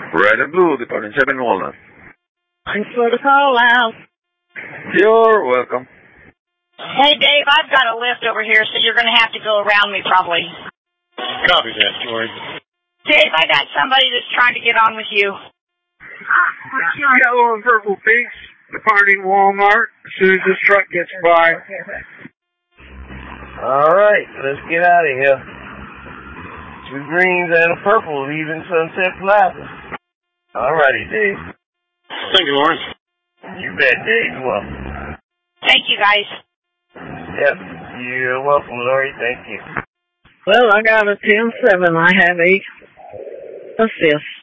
Red and Blue, Department 7 Walnut. Thanks for the call out. You're welcome. Hey, Dave, I've got a lift over here, so you're going to have to go around me probably. Copy that, George. Dave, I got somebody that's trying to get on with you. Yellow and purple pinks departing Walmart as soon as this truck gets by. All right, let's get out of here. 2 greens and a purple leaving Sunset Plaza. All righty, Dave. Thank you, Lawrence. You bet, Dave. You're welcome. Thank you, guys. Yep, you're welcome, Lori. Thank you. Well, I got a 10-7. I have 8 assists.